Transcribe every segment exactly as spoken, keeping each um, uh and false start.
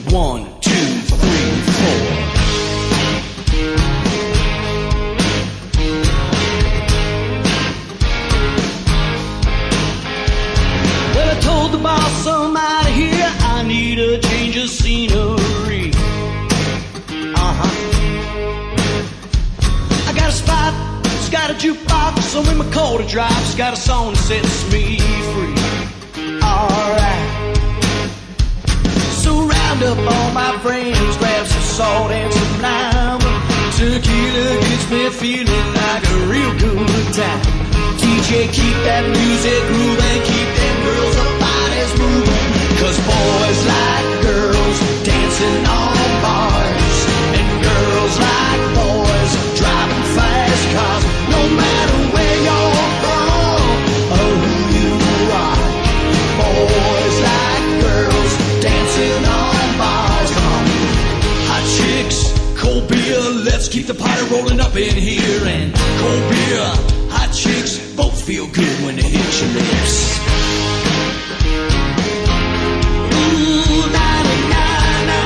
One, two, three, four. Well, I told the boss I'm out of here. I need a change of scenery. Uh-huh. I got a spot, it's got a jukebox, some in my car to drive, it's got a song that sets me free. Alright. So round up all my friends, grab some salt and some lime. Tequila gets me feeling like a real good time. D J, keep that music moving, keep them girls' bodies moving. Cause boys like girls dancing on bars, and girls like boys driving fast cars. No matter where you're from or who you are, boys like girls dancing on bars. Come on, hot chicks, cold beer, let's keep the party rolling up in here. And cold beer, hot chicks, both feel good when they hit your lips. Ooh, na na na.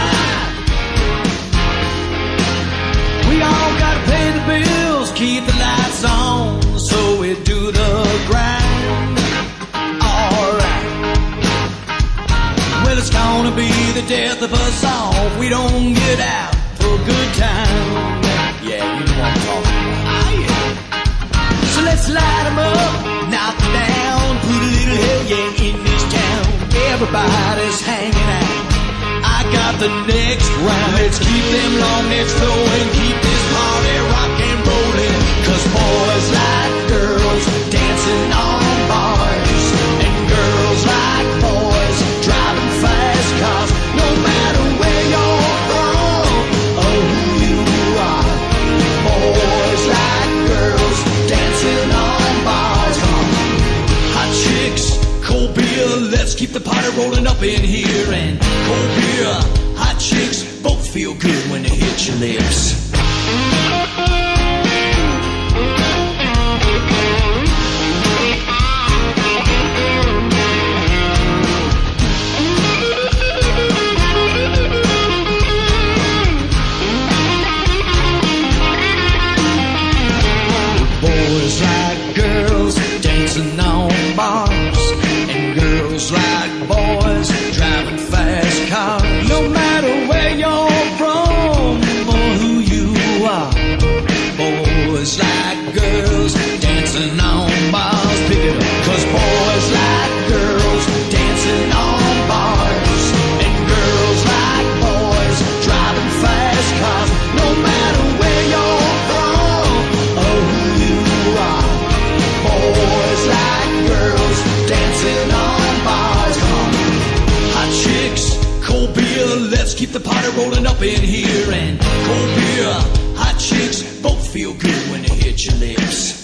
We all gotta pay the bills, keep the lights on, so we do the grind. Alright. Well, it's gonna be the death of us all if we don't get out for a good time. Yeah, you know what I'm talking about. Oh, yeah. So let's light 'em up, knock 'em down, put a little hell yeah in this town. Everybody's hanging out. I got the next round. Let's keep them long necks flowing, keep this party rock and rolling. Cause boys like girls dancing on bars, and girls like boys driving fast cars. No matter where you're from or who you are, boys like girls dancing on bars. Come on, hot chicks, cold beer, let's keep the party rolling up in here. And cold beer, hot chicks, both feel good when they hit your lips. Boys like girls dancing on bars, and girls like boys driving fast cars. No matter where you're from or who you are, boys like girls dancing on bars. Pick it up. Cause boys like girls dancing on bars, and girls like boys driving fast cars. No matter where you're from or who you are, boys like girls dancing on bars. Come on, hot chicks, cold beer, let's keep the party rolling up in here. And cold beer, hot chicks, both feel good when they hit your lips.